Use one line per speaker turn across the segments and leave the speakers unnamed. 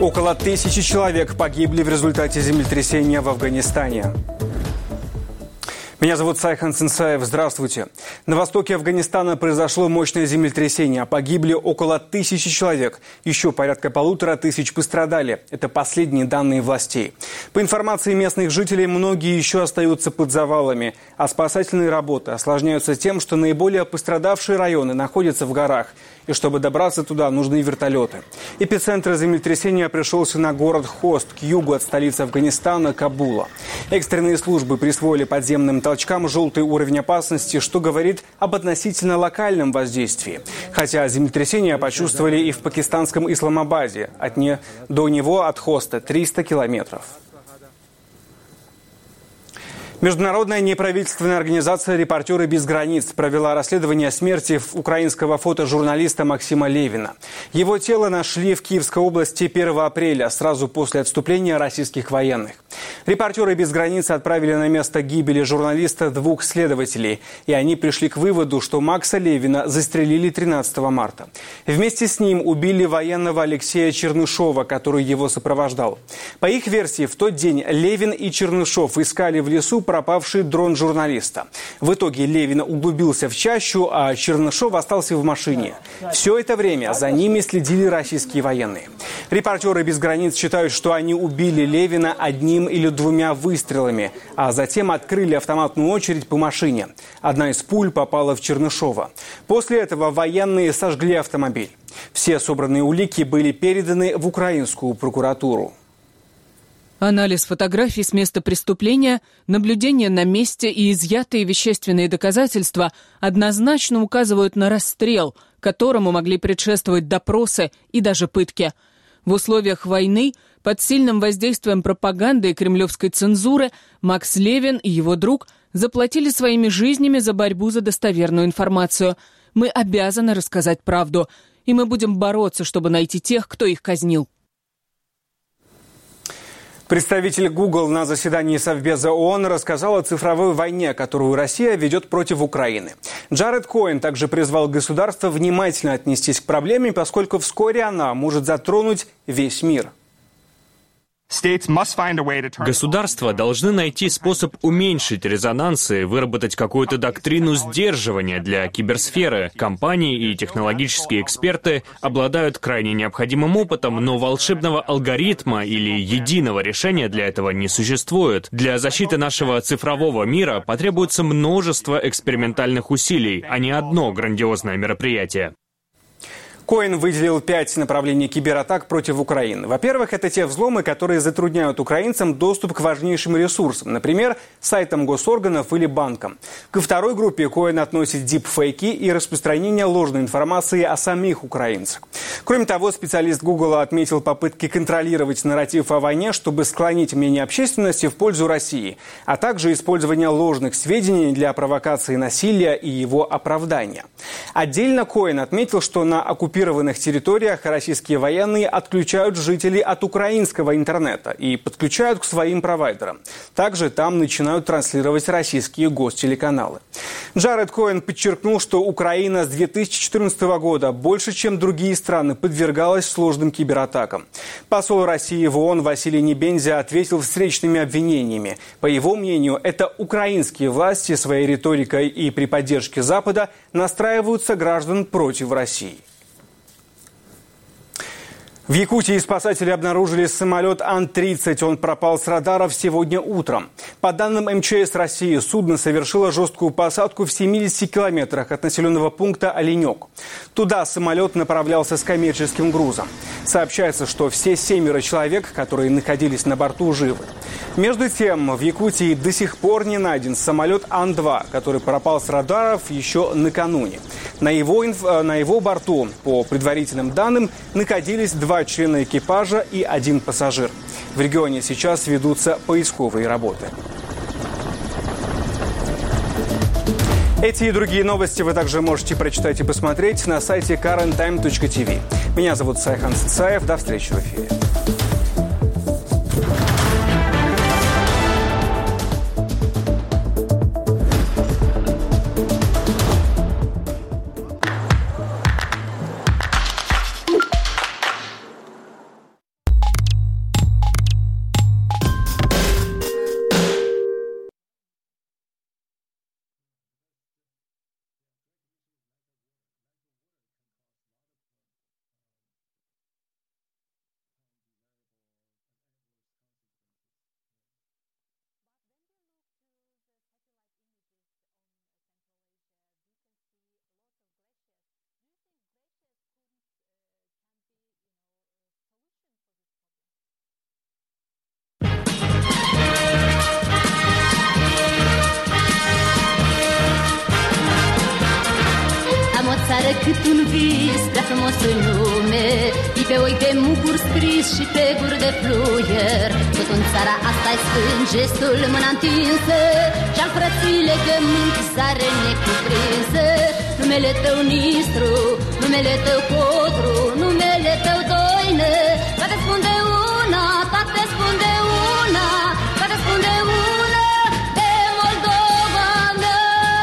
Около 1000 человек погибли в результате землетрясения в Афганистане. Меня зовут Сайхан Сенсаев. Здравствуйте. На востоке Афганистана произошло мощное землетрясение. Погибли около 1000 человек. Еще порядка 1500 пострадали. Это последние данные властей. По информации местных жителей, многие еще остаются под завалами. А спасательные работы осложняются тем, что наиболее пострадавшие районы находятся в горах. И чтобы добраться туда, нужны вертолеты. Эпицентр землетрясения пришелся на город Хост, к югу от столицы Афганистана, Кабула. Экстренные службы присвоили подземным толчкам желтый уровень опасности, что говорит об относительно локальном воздействии. Хотя землетрясение почувствовали и в пакистанском Исламабаде. До него от Хоста 300 километров. Международная неправительственная организация «Репортеры без границ» провела расследование смерти украинского фотожурналиста Максима Левина. Его тело нашли в Киевской области 1 апреля, сразу после отступления российских военных. «Репортеры без границ» отправили на место гибели журналиста 2 следователей. И они пришли к выводу, что Макса Левина застрелили 13 марта. Вместе с ним убили военного Алексея Чернышова, который его сопровождал. По их версии, в тот день Левин и Чернышов искали в лесу пропавший дрон журналиста. В итоге Левин углубился в чащу, а Чернышов остался в машине. Все это время за ними следили российские военные. «Репортеры без границ» считают, что они убили Левина 1 или 2 выстрелами, а затем открыли автоматную очередь по машине. Одна из пуль попала в Чернышова. После этого военные сожгли автомобиль. Все собранные улики были переданы в украинскую прокуратуру.
Анализ фотографий с места преступления, наблюдения на месте и изъятые вещественные доказательства однозначно указывают на расстрел, которому могли предшествовать допросы и даже пытки. В условиях войны, под сильным воздействием пропаганды и кремлевской цензуры, Макс Левин и его друг заплатили своими жизнями за борьбу за достоверную информацию. Мы обязаны рассказать правду, и мы будем бороться, чтобы найти тех, кто их казнил.
Представитель Google на заседании Совбеза ООН рассказал о цифровой войне, которую Россия ведет против Украины. Джаред Коэн также призвал государство внимательно отнестись к проблеме, поскольку вскоре она может затронуть весь мир.
Государства должны найти способ уменьшить резонанс и выработать какую-то доктрину сдерживания для киберсферы. Компании и технологические эксперты обладают крайне необходимым опытом, но волшебного алгоритма или единого решения для этого не существует. Для защиты нашего цифрового мира потребуется множество экспериментальных усилий, а не одно грандиозное мероприятие.
Коэн выделил 5 направлений кибератак против Украины. Во-первых, это те взломы, которые затрудняют украинцам доступ к важнейшим ресурсам, например, сайтам госорганов или банкам. Ко второй группе Коэн относит дипфейки и распространение ложной информации о самих украинцах. Кроме того, специалист Google отметил попытки контролировать нарратив о войне, чтобы склонить мнение общественности в пользу России, а также использование ложных сведений для провокации насилия и его оправдания. Отдельно Коэн отметил, что на оккупированных территориях российские военные отключают жителей от украинского интернета и подключают к своим провайдерам. Также там начинают транслировать российские гостелеканалы. Джаред Коэн подчеркнул, что Украина с 2014 года больше, чем другие страны, подвергалась сложным кибератакам. Посол России в ООН Василий Небензя ответил встречными обвинениями. По его мнению, это украинские власти своей риторикой и при поддержке Запада настраиваются граждан против России. В Якутии спасатели обнаружили самолет Ан-30. Он пропал с радаров сегодня утром. По данным МЧС России, судно совершило жесткую посадку в 70 километрах от населенного пункта Оленек. Туда самолет направлялся с коммерческим грузом. Сообщается, что все 7 человек, которые находились на борту, живы. Между тем, в Якутии до сих пор не найден самолет Ан-2, который пропал с радаров еще накануне. На его борту, по предварительным данным, находились 2 члена экипажа и 1 пассажир. В регионе сейчас ведутся поисковые работы. Эти и другие новости вы также можете прочитать и посмотреть на сайте KarenTime.tv. Меня зовут Сайхан Сенсаев. До встречи в эфире.
țară cât un vis prea frumos în lume. Ii pe oi de mucuri scris și pe guri de fluier. Tot în țara asta-i sfânt gestul, mâna întinsă și-al frății legământ, sare necuprinsă. Numele tău Nistru, numele tău Codru, numele tău Doină. Toate spun de una, toate spun de una, toate spun de una, de Moldova mea.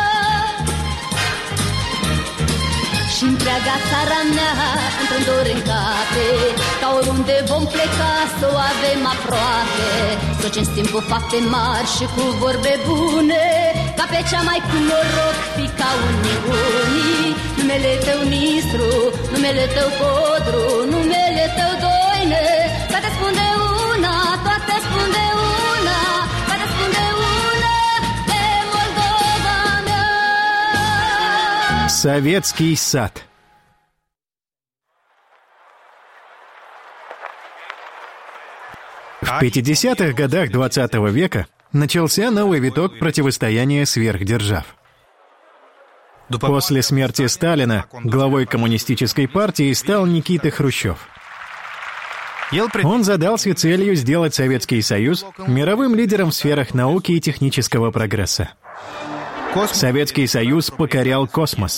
Și întreaga țara mea într-un dor încape, ca oriunde vom pleca să o avem aproape. Să o cinstim cu fapte mari și cu vorbe bune, ca pe cea mai cu noroc fiica Uniunii. Numele tău Nistru, numele tău Codru, numele tău Doină. Toate spun de una, toate spun de una, toate spun de una, de Moldova mea.
Советский сад. В 50-х годах XX века начался новый виток противостояния сверхдержав. После смерти Сталина главой коммунистической партии стал Никита Хрущев. Он задался целью сделать Советский Союз мировым лидером в сферах науки и технического прогресса. Советский Союз покорял космос.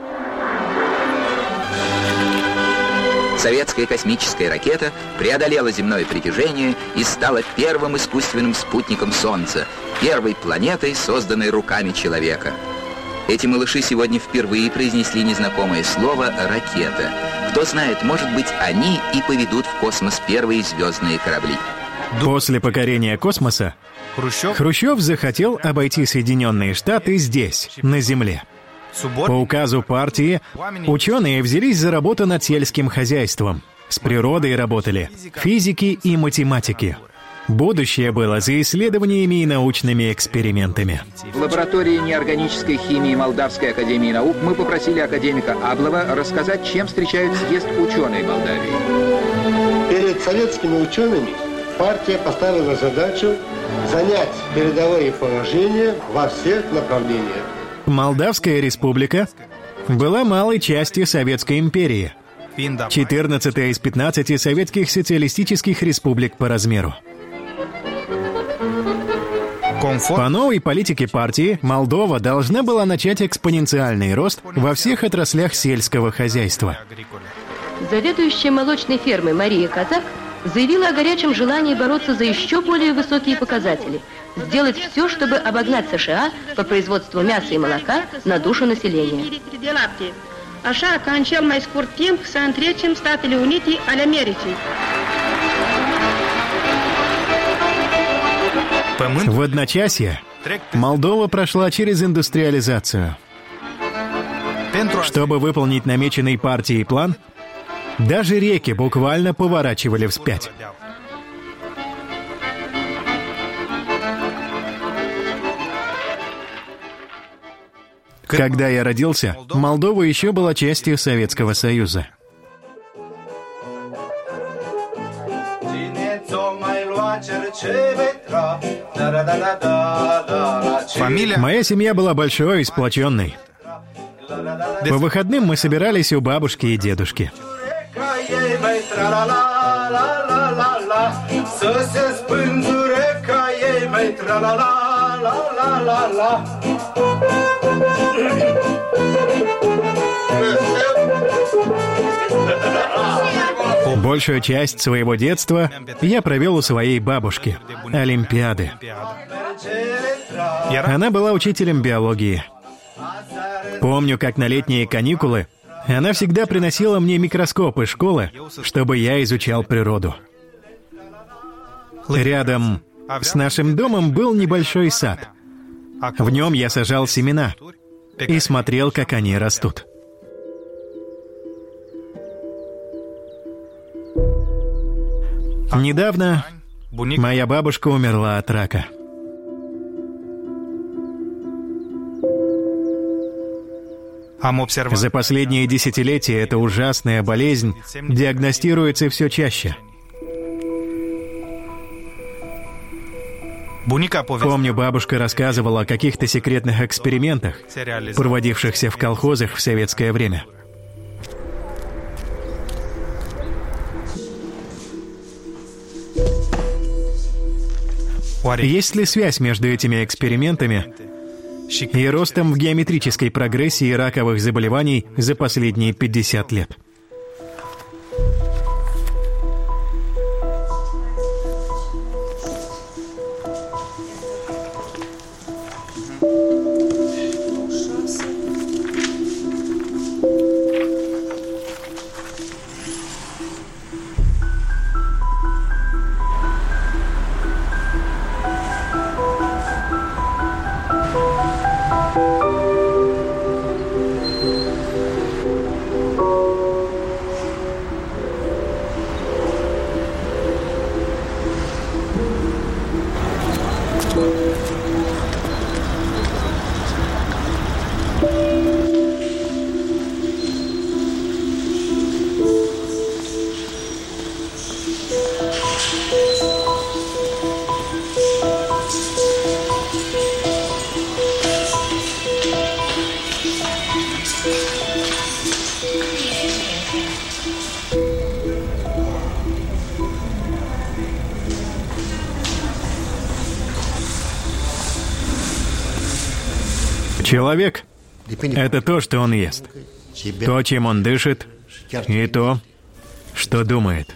Советская космическая ракета преодолела земное притяжение и стала первым искусственным спутником Солнца, первой планетой, созданной руками человека. Эти малыши сегодня впервые произнесли незнакомое слово «ракета». Кто знает, может быть, они и поведут в космос первые звездные корабли.
После покорения космоса Хрущев захотел обойти Соединенные Штаты здесь, на Земле. По указу партии ученые взялись за работу над сельским хозяйством. С природой работали физики и математики. Будущее было за исследованиями и научными экспериментами.
В лаборатории неорганической химии Молдавской академии наук мы попросили академика Аблова рассказать, чем встречают съезд ученые Молдавии.
Перед советскими учеными партия поставила задачу занять передовые положения во всех направлениях.
Молдавская республика была малой частью Советской империи, 14-я из 15 советских социалистических республик по размеру. По новой политике партии Молдова должна была начать экспоненциальный рост во всех отраслях сельского хозяйства.
Заведующая молочной фермой Мария Казак заявила о горячем желании бороться за еще более высокие показатели, сделать все, чтобы обогнать США по производству мяса и молока на душу населения.
Așa ca în cel mai scurt timp să întrecem Statele Unite ale Americii.
В одночасье Молдова прошла через индустриализацию. Чтобы выполнить намеченный партией план, даже реки буквально поворачивали вспять. Когда я родился, Молдова еще была частью Советского Союза. Моя семья была большой и сплоченной. По выходным мы собирались у бабушки и дедушки. Большую часть своего детства я провел у своей бабушки, Олимпиады. Она была учителем биологии. Помню, как на летние каникулы она всегда приносила мне микроскоп из школы, чтобы я изучал природу. Рядом с нашим домом был небольшой сад. В нем я сажал семена и смотрел, как они растут. Недавно моя бабушка умерла от рака. За последние десятилетия эта ужасная болезнь диагностируется все чаще. Помню, бабушка рассказывала о каких-то секретных экспериментах, проводившихся в колхозах в советское время. Есть ли связь между этими экспериментами и ростом в геометрической прогрессии раковых заболеваний за последние 50 лет? Человек — это то, что он ест, то, чем он дышит, и то, что думает.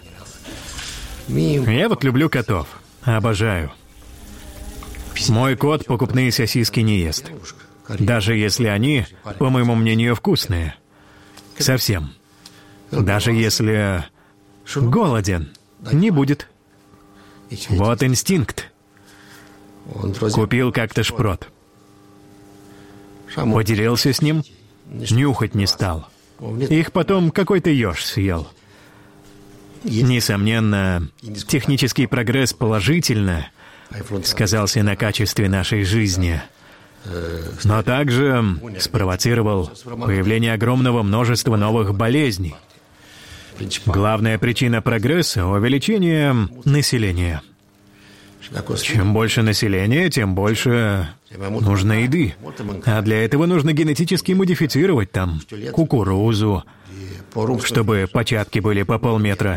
Я вот люблю котов, обожаю. Мой кот покупные сосиски не ест, даже если они, по моему мнению, вкусные. Совсем. Даже если голоден, не будет. Вот инстинкт. Купил как-то шпрот. Поделился с ним, нюхать не стал. Их потом какой-то еж съел. Несомненно, технический прогресс положительно сказался на качестве нашей жизни, но также спровоцировал появление огромного множества новых болезней. Главная причина прогресса — увеличение населения. Чем больше населения, тем больше нужно еды. А для этого нужно генетически модифицировать там кукурузу, чтобы початки были по полметра.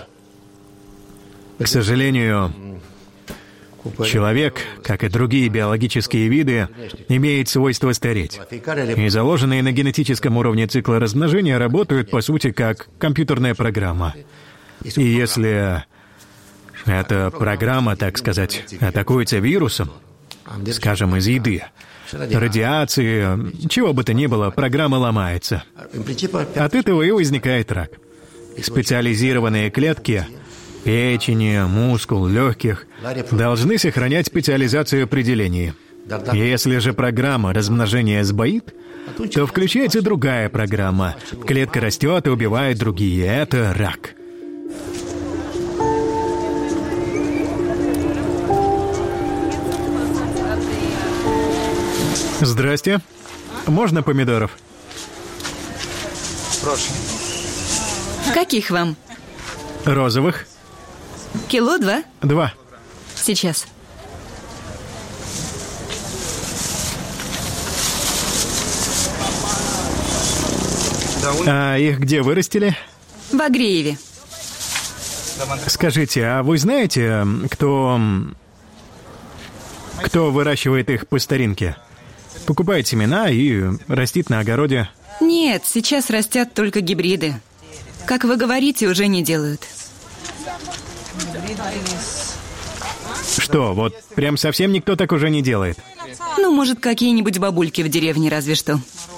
К сожалению, человек, как и другие биологические виды, имеет свойство стареть. И заложенные на генетическом уровне циклы размножения работают, по сути, как компьютерная программа. И если эта программа, так сказать, атакуется вирусом, скажем, из еды, радиации, чего бы то ни было, программа ломается. От этого и возникает рак. Специализированные клетки печени, мускул, легких должны сохранять специализацию при делении. Если же программа размножения сбоит, то включается другая программа. Клетка растет и убивает другие. Это рак. Здрасте. Можно помидоров?
Прошу.
Каких вам?
Розовых.
Кило 2?
2.
Сейчас.
А их где вырастили?
В Агрееве.
Скажите, а вы знаете, кто выращивает их по старинке? Покупает семена и растит на огороде?
Нет, сейчас растят только гибриды. Как вы говорите, уже не делают.
Что, вот прям совсем никто так уже не делает?
Ну, может, какие-нибудь бабульки в деревне разве что.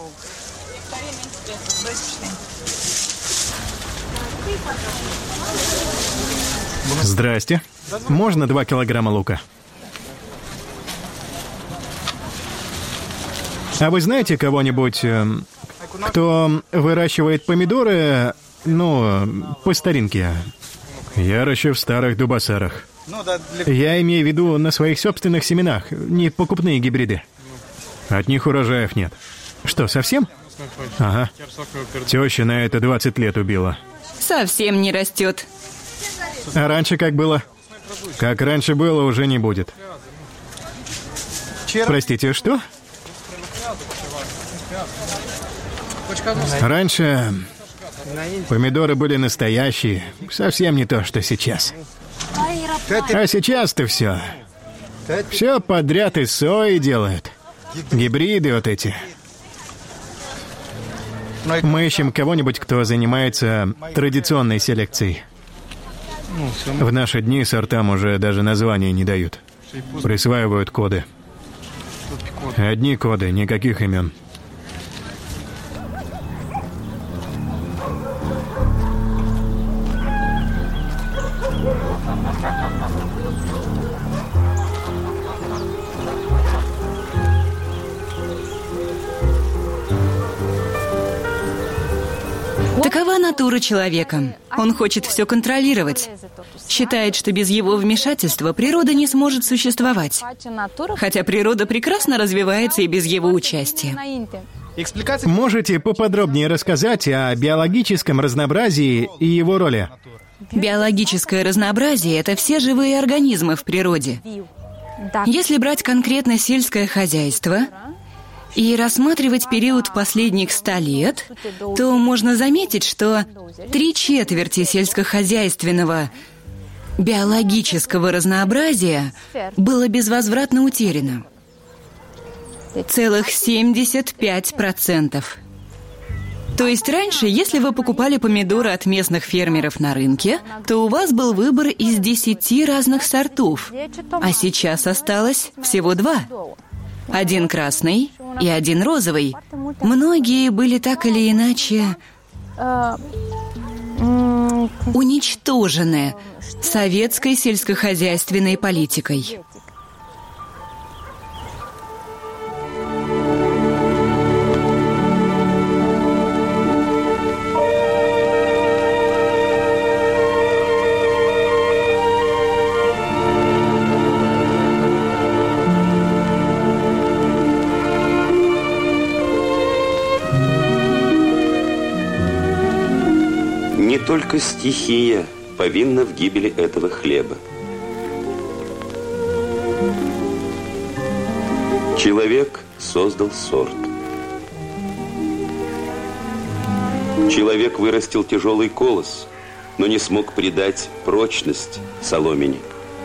Здрасте. Можно 2 килограмма лука? А вы знаете кого-нибудь, кто выращивает помидоры, по старинке? Я ращу в старых дубосарах. Я имею в виду на своих собственных семенах, не покупные гибриды. От них урожаев нет. Что, совсем? Ага. Теща на это 20 лет убила.
Совсем не растет.
А раньше как было? Как раньше было, уже не будет. Простите, что? Раньше помидоры были настоящие, совсем не то, что сейчас. А сейчас-то все
Все подряд из сои делают. Гибриды вот эти. Мы ищем кого-нибудь, кто занимается традиционной селекцией. В наши дни сортам уже даже названия не дают. Присваивают коды. Одни коды, никаких имен.
Такова натура человека. Он хочет все контролировать. Считает, что без его вмешательства природа не сможет существовать. Хотя природа прекрасно развивается и без его участия.
Можете поподробнее рассказать о биологическом разнообразии и его роли?
Биологическое разнообразие – это все живые организмы в природе. Если брать конкретно сельское хозяйство и рассматривать период последних 100 лет, то можно заметить, что 3/4 сельскохозяйственного биологического разнообразия было безвозвратно утеряно. Целых 75%. То есть раньше, если вы покупали помидоры от местных фермеров на рынке, то у вас был выбор из 10 разных сортов, а сейчас осталось всего 2. Один красный и один розовый. Многие были так или иначе уничтожены советской сельскохозяйственной политикой.
Не только стихия повинна в гибели этого хлеба. Человек создал сорт. Человек вырастил тяжелый колос, но не смог придать прочность соломине.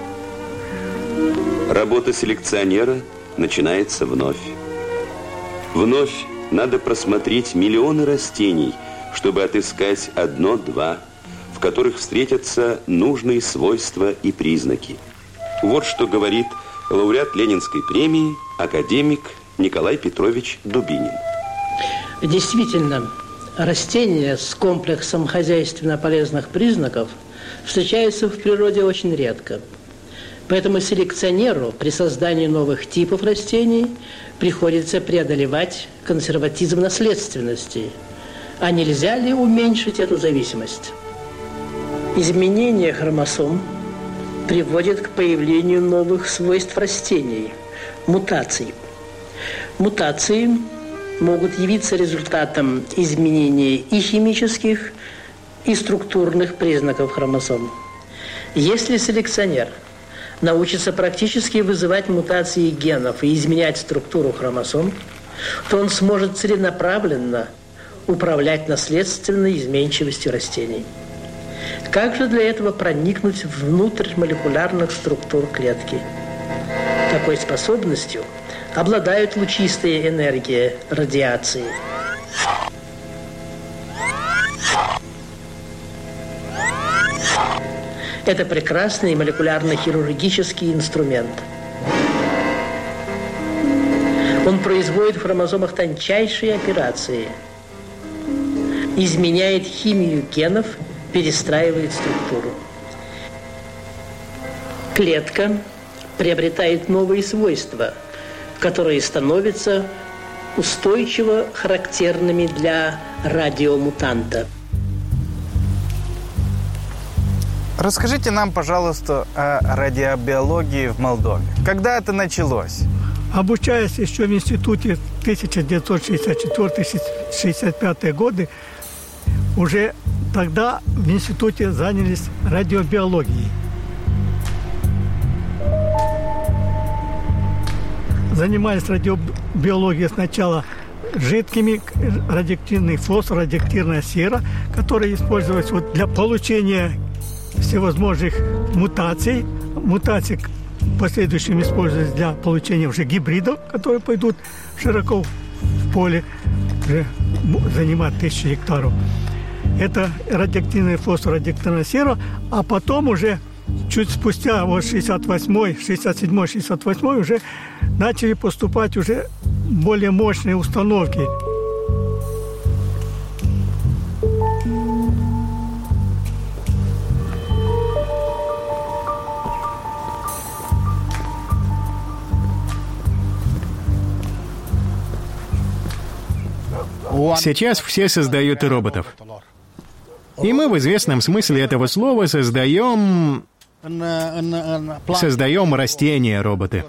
Работа селекционера начинается вновь. Вновь надо просмотреть миллионы растений, чтобы отыскать 1-2, в которых встретятся нужные свойства и признаки. Вот что говорит лауреат Ленинской премии, академик Николай Петрович Дубинин.
Действительно, растения с комплексом хозяйственно полезных признаков встречаются в природе очень редко. Поэтому селекционеру при создании новых типов растений приходится преодолевать консерватизм наследственности. А нельзя ли уменьшить эту зависимость? Изменение хромосом приводит к появлению новых свойств растений – мутаций. Мутации могут явиться результатом изменения и химических, и структурных признаков хромосом. Если селекционер научится практически вызывать мутации генов и изменять структуру хромосом, то он сможет целенаправленно управлять наследственной изменчивостью растений. Как же для этого проникнуть внутрь молекулярных структур клетки? Такой способностью обладают лучистые энергии радиации. Это прекрасный молекулярно-хирургический инструмент. Он производит в хромосомах тончайшие операции, изменяет химию генов, перестраивает структуру. Клетка приобретает новые свойства, которые становятся устойчиво характерными для радиомутанта.
Расскажите нам, пожалуйста, о радиобиологии в Молдове. Когда это началось?
Обучаясь еще в институте 1964-65 годы, уже тогда в институте занялись радиобиологией. Занимались радиобиологией сначала жидкими, радиоактивный фосфор, радиоактивная сера, которые использовались для получения всевозможных мутаций в последующем использовать для получения уже гибридов, которые пойдут широко в поле, уже занимать 1000 гектаров. Это радиоактивный фосфор, радиоактивная сера, а потом уже чуть спустя, вот 67-й, 67-й, 68-й уже начали поступать уже более мощные установки.
Сейчас все создают роботов. И мы в известном смысле этого слова создаем растения-роботы.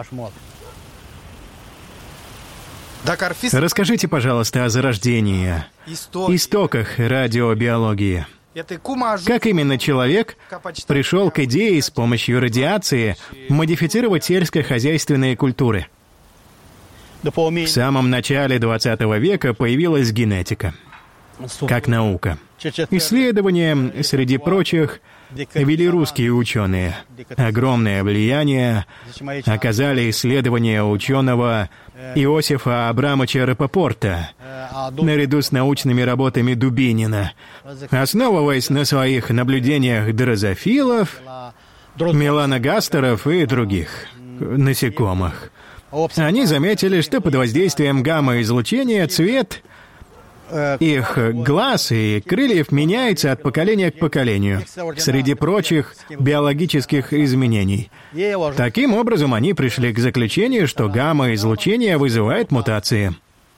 Расскажите, пожалуйста, о зарождении, истоках радиобиологии. Как именно человек пришел к идее с помощью радиации модифицировать сельскохозяйственные культуры? В самом начале 20 века появилась генетика, как наука. Исследования, среди прочих, вели русские ученые. Огромное влияние оказали исследования ученого Иосифа Абрамовича Рапопорта, наряду с научными работами Дубинина, основываясь на своих наблюдениях дрозофилов, меланогастеров и других насекомых. Они заметили, что под воздействием гамма-излучения цвет их глаз и крыльев меняется от поколения к поколению, среди прочих биологических изменений. Таким образом, они пришли к заключению, что гамма-излучение вызывает мутации.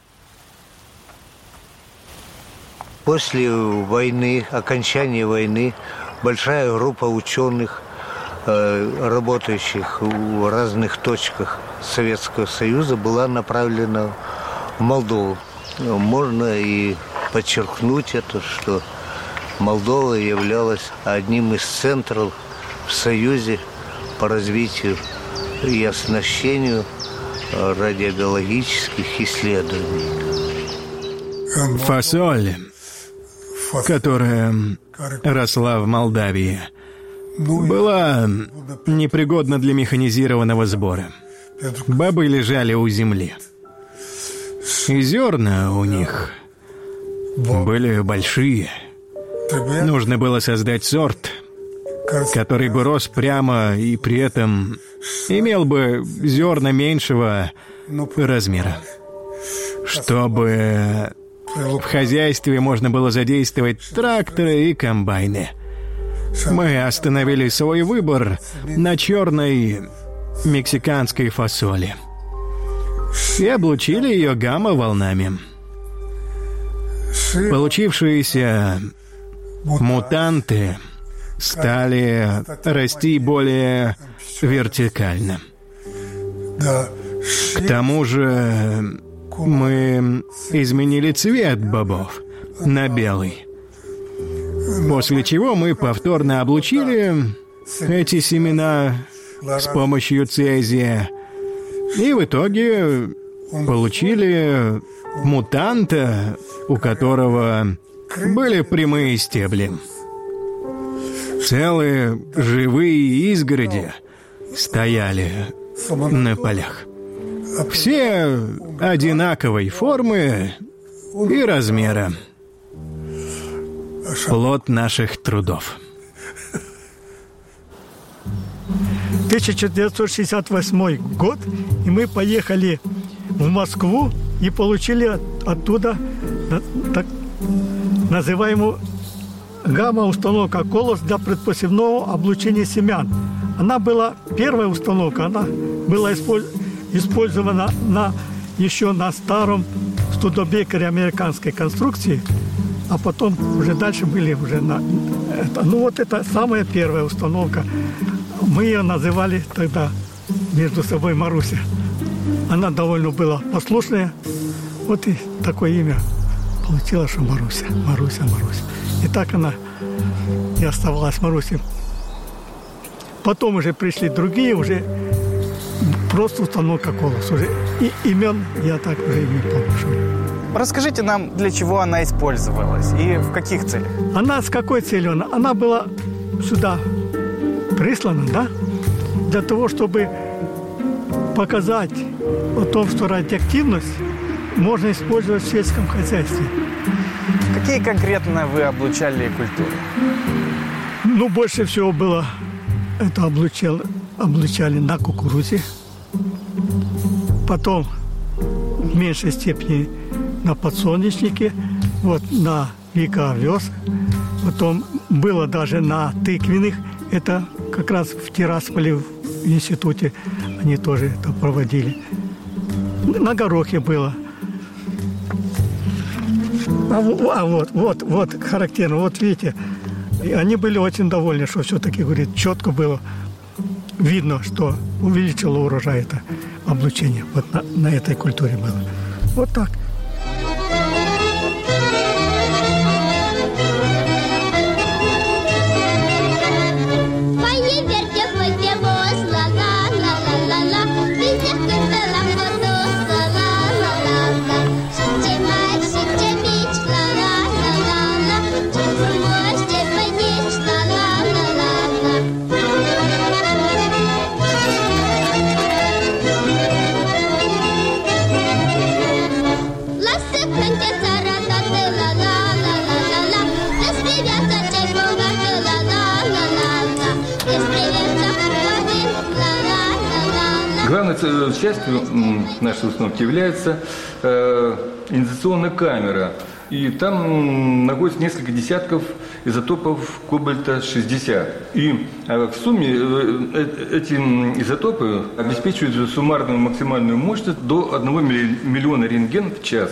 После войны, окончания войны, большая группа ученых, работающих в разных точках Советского Союза, была направлена в Молдову. Можно и подчеркнуть это, что Молдова являлась одним из центров в Союзе по развитию и оснащению радиобиологических исследований.
Фасоль, которая росла в Молдавии, была непригодна для механизированного сбора. Бобы лежали у земли. И зерна у них были большие. Нужно было создать сорт, который бы рос прямо и при этом имел бы зерна меньшего размера. Чтобы в хозяйстве можно было задействовать тракторы и комбайны. Мы остановили свой выбор на черной мексиканской фасоли и облучили ее гамма-волнами. Получившиеся мутанты стали расти более вертикально. К тому же мы изменили цвет бобов на белый, после чего мы повторно облучили эти семена с помощью цезия, и в итоге получили мутанта, у которого были прямые стебли. Целые живые изгороди стояли на полях. Все одинаковой формы и размера. Плод наших трудов.
1968 год, и мы поехали в Москву и получили оттуда так называемую гамма-установка «Колос» для предпосевного облучения семян. Она была первая установка, она была использована еще на старом студебекере американской конструкции, а потом уже дальше были уже на это. Ну вот это самая первая установка. Мы ее называли тогда между собой Маруся. Она довольно была послушная. Вот и такое имя получила, что Маруся. Маруся. И так она и оставалась Марусей. Потом уже пришли другие, уже просто установка «Колос». Уже и имен я так уже не помню.
Расскажите нам, для чего она использовалась и в каких целях?
Она с какой целью? Она была сюда прислана, да? для того, чтобы показать о том, что радиоактивность можно использовать в сельском хозяйстве.
Какие конкретно вы облучали культуры?
Ну, больше всего было, это облучали на кукурузе, потом в меньшей степени на подсолнечнике, вот на века овес, потом было даже на тыквенных, это как раз в Тирасполе в институте они тоже это проводили. На горохе было. Вот характерно, вот видите, и они были очень довольны, что все-таки, говорит, четко было видно, что увеличило урожай это облучение. Вот на этой культуре было. Вот так.
Главной частью нашей установки является индукционная камера. И там находится несколько десятков изотопов кобальта-60. И в сумме эти изотопы обеспечивают суммарную максимальную мощность до 1 миллиона рентген в час.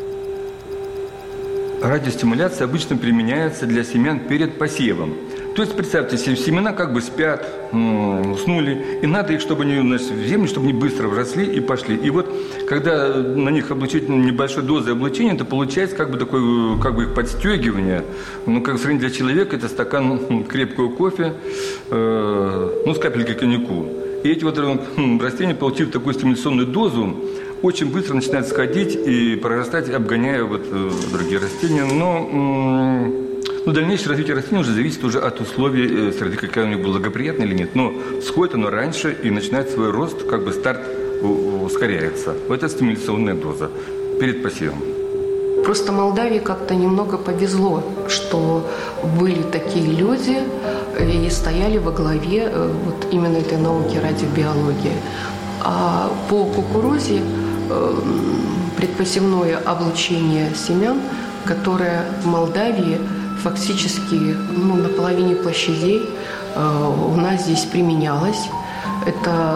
Радиостимуляция обычно применяется для семян перед посевом. То есть, представьте себе, семена как бы спят, уснули, и надо их, чтобы они в землю, чтобы они быстро вросли и пошли. И вот, когда на них облучить небольшой дозой облучения, то получается как бы такое, как бы их подстегивание. Ну, как сравнить для человека, это стакан крепкого кофе, с капелькой коньяку. И эти вот растения, получив такую стимуляционную дозу, очень быстро начинают сходить и прорастать, обгоняя другие растения. Но дальнейшее развитие растений уже зависит уже от условий среды, какая у них благоприятна или нет. Но сходит оно раньше и начинает свой рост, как бы старт ускоряется. Это стимуляционная доза перед посевом.
Просто Молдавии как-то немного повезло, что были такие люди и стояли во главе вот именно этой науки радиобиологии. А по кукурузе предпосевное облучение семян, которое в Молдавии фактически на половине площадей у нас здесь применялось. Это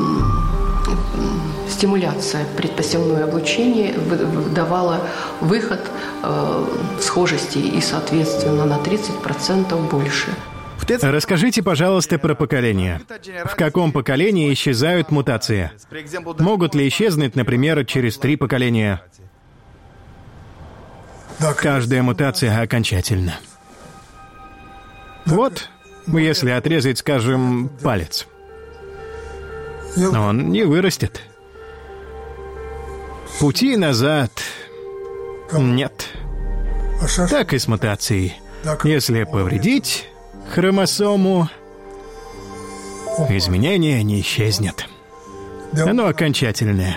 стимуляция, предпосевное облучение давала выход схожести и, соответственно, на 30% больше.
Расскажите, пожалуйста, про поколение. В каком поколении исчезают мутации? Могут ли исчезнуть, например, через 3 поколения? Каждая мутация окончательна. Вот, если отрезать, скажем, палец, он не вырастет. Пути назад нет. Так и с мутацией. Если повредить хромосому, изменение не исчезнет. Оно окончательное.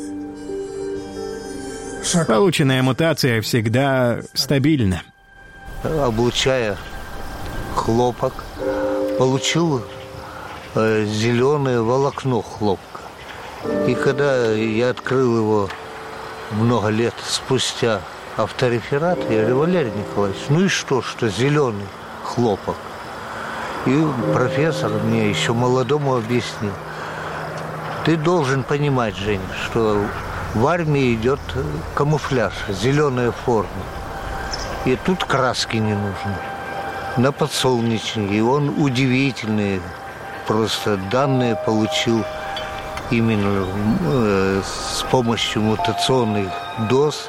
Полученная мутация всегда стабильна.
Облучая хлопок, получил зеленое волокно хлопка. И когда я открыл его много лет спустя автореферат, я говорю: Валерий Николаевич, ну и что зеленый хлопок? И профессор мне еще молодому объяснил: ты должен понимать, Женя, что в армии идет камуфляж, зеленая форма. И тут краски не нужно. На подсолнечнике он удивительные просто данные получил именно с помощью мутационных доз.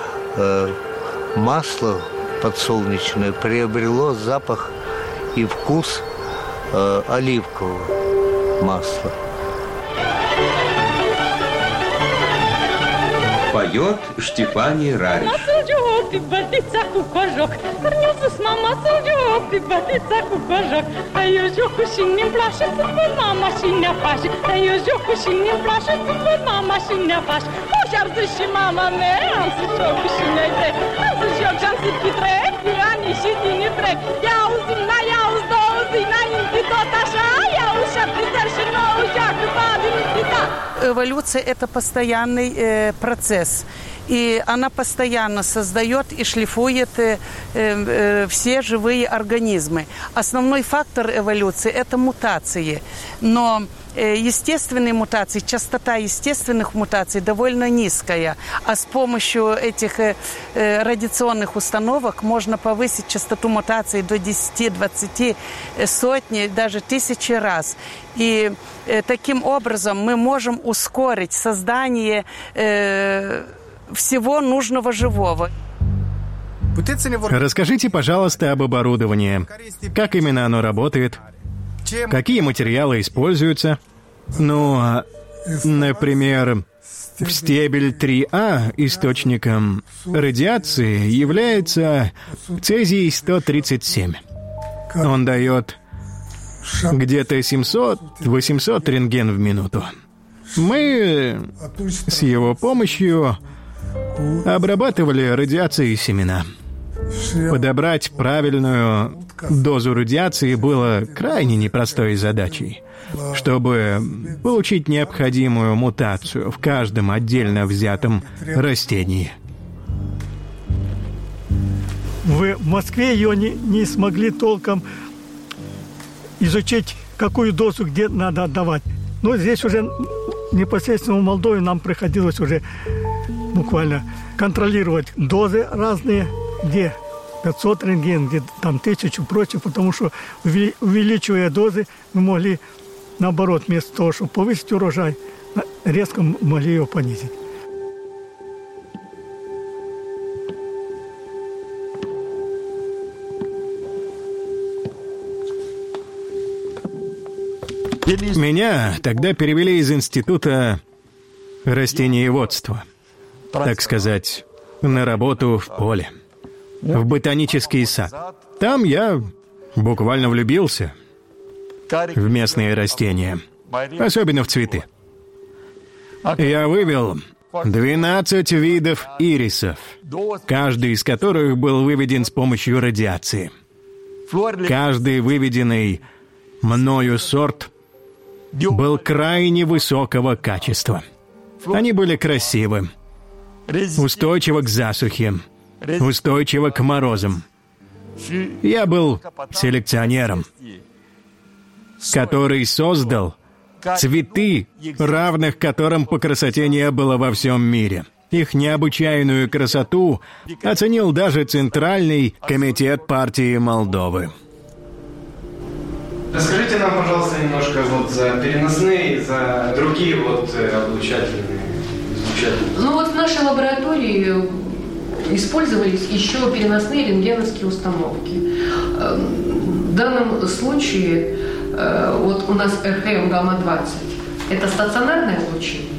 Масло подсолнечное приобрело запах и вкус оливкового масла.
Поет Штефания Рариш.
прибătița cu cojoc.Ărniu sus, mama, să-l joc, pribătița cu cojoc. Dar eu jocul și mi-mi place să văd mama și ne faci. Dar eu jocul și mi-mi place să văd mama și ne faci. Și-ar zis și mama mea, am să joc și ne-i trec. Am să joc și-am să fi trec, cu ani și tine trec. Ia-uzi una, ia-uzi două zi, înainte tot așa, ia-uzi 70 și 9, joacă din ispita.
Эволюция – это постоянный процесс. И она постоянно создает и шлифует все живые организмы. Основной фактор эволюции – это мутации. Но естественные мутации, частота естественных мутаций довольно низкая. А с помощью этих радиационных установок можно повысить частоту мутаций до 10, 20, сотни, даже тысячи раз. И таким образом мы можем ускорить создание всего нужного живого.
Расскажите, пожалуйста, об оборудовании. Как именно оно работает? Какие материалы используются? Ну, например, стебель 3А источником радиации является цезий-137. Он дает где-то 700-800 рентген в минуту. Мы с его помощью обрабатывали радиацией семена. Подобрать правильную дозу радиации было крайне непростой задачей. Чтобы получить необходимую мутацию в каждом отдельно взятом растении.
В Москве ее не смогли толком изучить, какую дозу где надо отдавать. Но здесь уже непосредственно в Молдове нам приходилось уже буквально контролировать дозы разные, где 500 рентген, где там 1000 и прочее, потому что, увеличивая дозы, мы могли, наоборот, вместо того, чтобы повысить урожай, резко могли его понизить.
Меня тогда перевели из института растениеводства, так сказать, на работу в поле, в ботанический сад. Там я буквально влюбился в местные растения, особенно в цветы. Я вывел 12 видов ирисов, каждый из которых был выведен с помощью радиации. Каждый выведенный мною сорт был крайне высокого качества. Они были красивы, устойчивы к засухе, устойчивы к морозам. Я был селекционером, который создал цветы, равных которым по красоте не было во всем мире. Их необычайную красоту оценил даже Центральный комитет партии Молдовы.
Расскажите нам, пожалуйста, немножко вот за переносные, за другие вот облучательные, излучательные.
Ну вот в нашей лаборатории использовались еще переносные рентгеновские установки. В данном случае вот у нас РХМ гамма-20 – это стационарное облучение.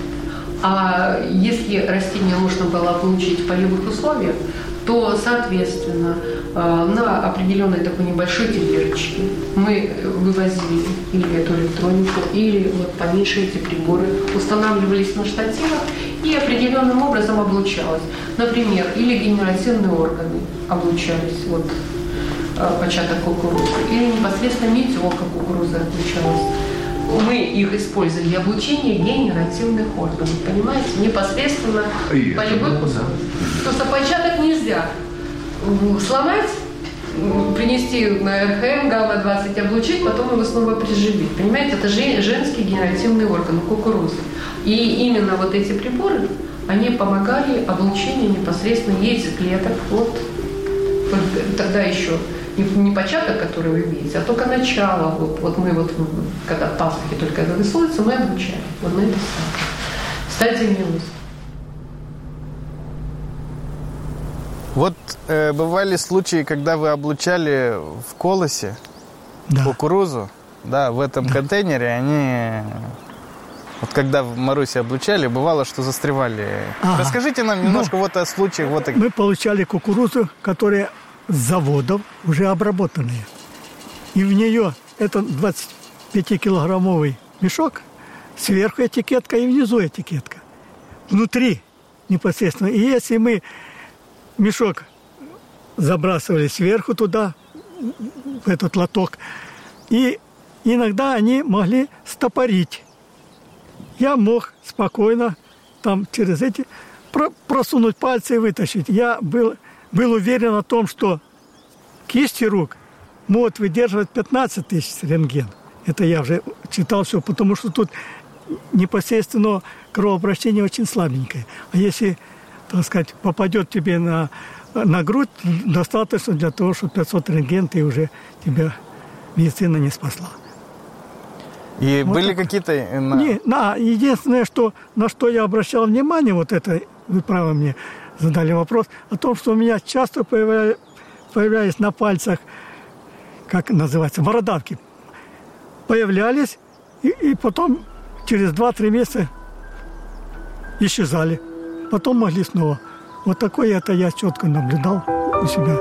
А если растение нужно было получить в полевых условиях, то, соответственно, на определенной такой небольшой тележечке мы вывозили или эту электронику, или вот поменьше эти приборы устанавливались на штативах и определенным образом облучалось. Например, или генеративные органы облучались, вот початок кукурузы, или непосредственно метелка кукурузы облучалась. Мы их использовали для облучения генеративных органов, понимаете, непосредственно полевых условий. Просто початок нельзя сломать, принести на РХМ гамма-20, облучить, потом его снова приживить. Понимаете, это женский генеративный орган кукурузы. И именно вот эти приборы, они помогали облучению непосредственно яйцеклеток. Вот тогда еще не початок, который вы видите, а только начало. Вот мы вот, когда пасхи только это рисуется, мы облучаем. Вот на это стадия миоз.
Вот бывали случаи, когда вы облучали в колосе кукурузу, да, в этом контейнере они Вот когда в Маруси облучали, бывало, что застревали. Расскажите нам немножко вот о случаях. Вот...
Мы получали кукурузу, которая с заводов уже обработанная. И в нее это 25-килограммовый мешок, сверху этикетка и внизу этикетка. Внутри непосредственно. И если мы мешок забрасывали сверху туда, в этот лоток, и иногда они могли стопорить. Я мог спокойно там через эти просунуть пальцы и вытащить. Я был уверен о том, что кисти рук могут выдерживать 15 тысяч рентген. Это я уже читал все, потому что тут непосредственно кровообращение очень слабенькое. А если, так сказать, попадет тебе на грудь, достаточно для того, чтобы 500 рентген, и уже тебя медицина не спасла.
И вот были какие-то...
Единственное, на что я обращал внимание, вот это, вы правы мне задали вопрос, о том, что у меня часто появлялись на пальцах, как называется, бородавки. Появлялись, и потом через 2-3 месяца исчезали. Потом могли снова. Вот такое это я четко наблюдал у себя.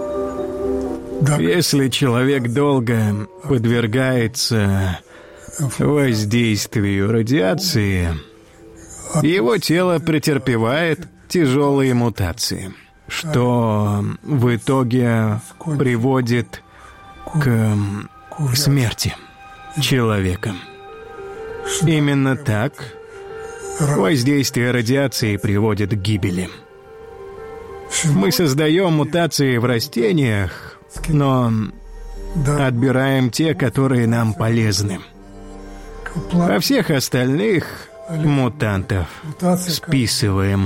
Если человек долго подвергается воздействию радиации, его тело претерпевает тяжелые мутации, что в итоге приводит к смерти человека. Именно так воздействие радиации приводит к гибели. Мы создаем мутации в растениях, но отбираем те, которые нам полезны. А всех остальных мутантов списываем.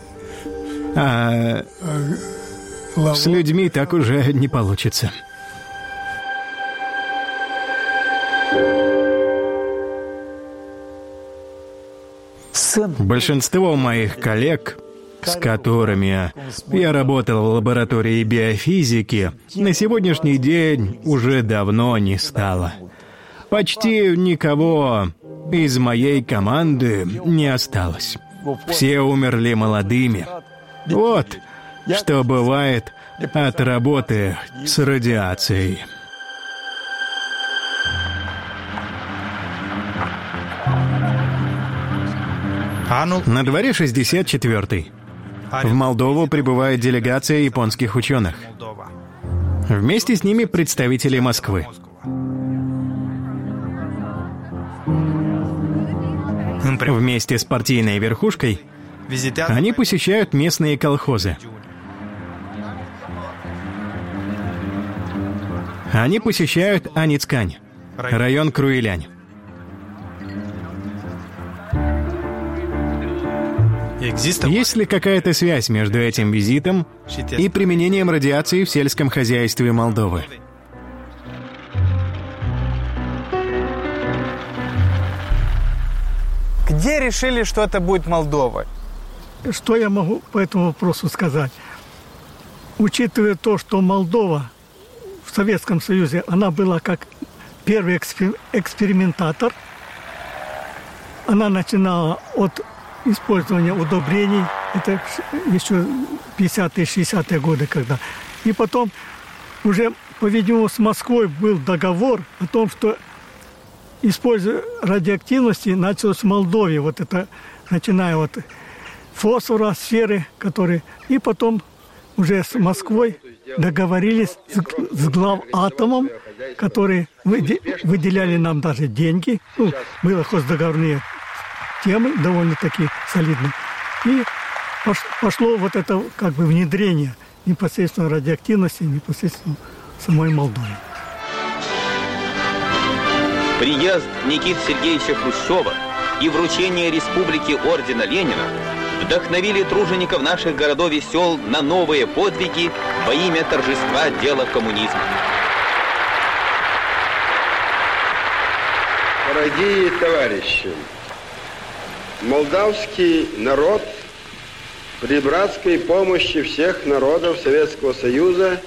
А с людьми так уже не получится. Большинство моих коллег, с которыми я работал в лаборатории биофизики, на сегодняшний день уже давно не стало. Почти никого из моей команды не осталось. Все умерли молодыми. Вот что бывает от работы с радиацией. На дворе 64-й. В Молдову прибывает делегация японских ученых. Вместе с ними представители Москвы. Вместе с партийной верхушкой они посещают местные колхозы. Они посещают Аницкань, район Круилянь. Есть ли какая-то связь между этим визитом и применением радиации в сельском хозяйстве Молдовы?
Где решили, что это будет Молдова?
Что я могу по этому вопросу сказать? Учитывая то, что Молдова в Советском Союзе, она была как первый экспериментатор. Она начинала от использования удобрений. Это еще 50-е, 60-е годы, когда. И потом уже, по-видимому, с Москвой был договор о том, что использование радиоактивности началось в Молдове. Вот это, начиная от фосфора, серы, которые... И потом уже с Москвой договорились с главатомом, которые выделяли нам даже деньги. Ну, были хоздоговорные темы довольно-таки солидные. И пошло вот это как бы внедрение непосредственно радиоактивности, непосредственно самой Молдовы.
Приезд Никиты Сергеевича Хрущева и вручение Республики ордена Ленина вдохновили тружеников наших городов и сел на новые подвиги во имя торжества дела коммунизма.
Дорогие товарищи, молдавский народ при братской помощи всех народов Советского Союза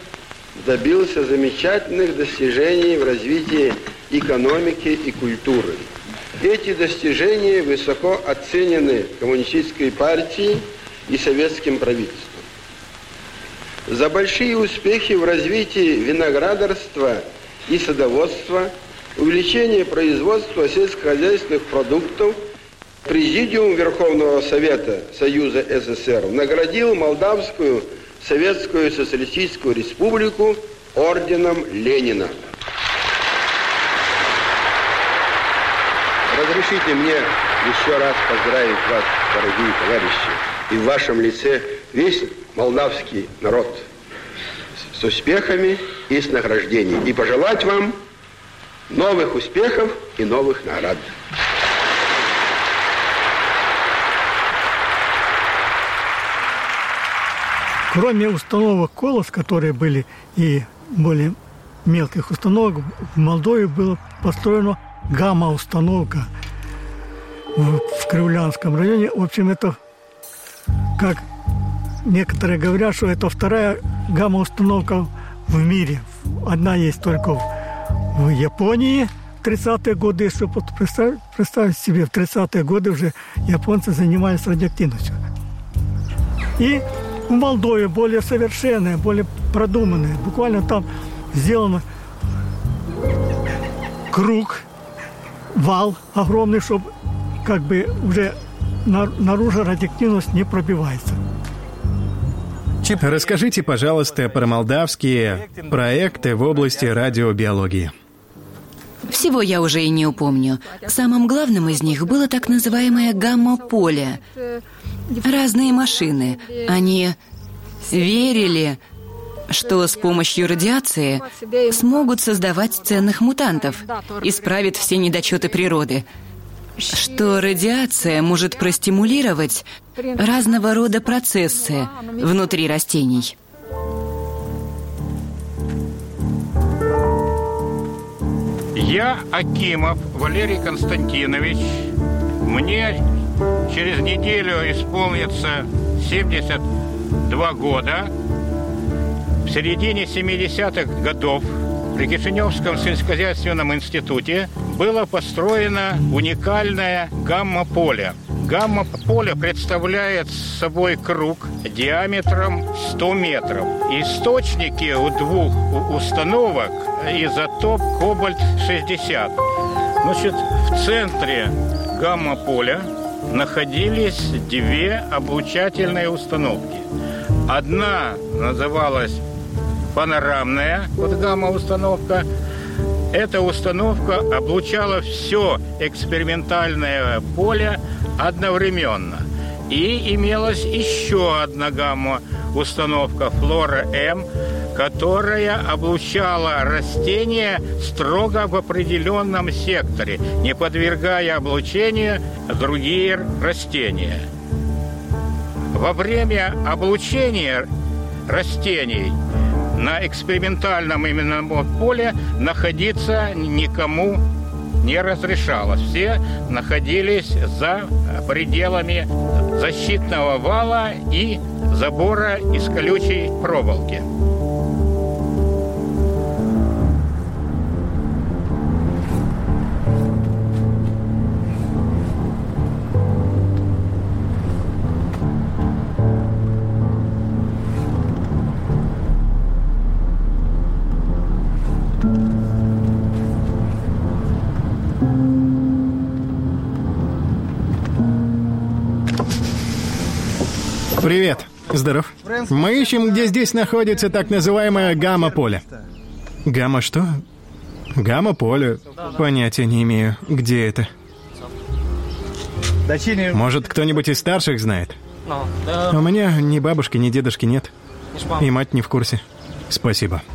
добился замечательных достижений в развитии экономики и культуры. Эти достижения высоко оценены Коммунистической партией и советским правительством. За большие успехи в развитии виноградарства и садоводства, увеличение производства сельскохозяйственных продуктов, Президиум Верховного Совета Союза СССР наградил Молдавскую Советскую Социалистическую Республику орденом Ленина. Разрешите мне еще раз поздравить вас, дорогие товарищи, и в вашем лице весь молдавский народ с успехами и с награждением. И пожелать вам новых успехов и новых наград.
Кроме установок «Колос», которые были, и более мелких установок, в Молдове была построена гамма-установка в Кривлянском районе. В общем, это, как некоторые говорят, что это вторая гамма-установка в мире. Одна есть только в Японии в 30-е годы. Если представить себе, в 30-е годы уже японцы занимались радиоактивностью. И в Молдове более совершенные, более продуманные. Буквально там сделан круг, вал огромный, чтобы как бы уже наружу радиоактивность не пробивается.
Расскажите, пожалуйста, про молдавские проекты в области радиобиологии.
Всего я уже и не упомню. Самым главным из них было так называемое гамма-поле. Разные машины. Они верили, что с помощью радиации смогут создавать ценных мутантов, исправить все недочеты природы, что радиация может простимулировать разного рода процессы внутри растений.
Я Акимов Валерий Константинович. Мне через неделю исполнится 72 года. В середине 70-х годов при Кишиневском сельскохозяйственном институте было построено уникальное гамма-поле. Гамма-поле представляет собой круг диаметром 100 метров. Источники у двух установок изотоп кобальт-60. Значит, в центре гамма-поля находились две облучательные установки. Одна называлась панорамная гамма-установка. Эта установка облучала все экспериментальное поле одновременно. И имелась еще одна гамма-установка Флора-М, которая облучала растения строго в определенном секторе, не подвергая облучению другие растения. Во время облучения растений на экспериментальном именно поле находиться никому не разрешалось. Все находились за пределами защитного вала и забора из колючей проволоки.
Привет. Здоров. Мы ищем, где здесь находится так называемое гамма-поле. Гамма что? Гамма-поле. Понятия не имею, где это. Может, кто-нибудь из старших знает? У меня ни бабушки, ни дедушки нет. И мать не в курсе. Спасибо.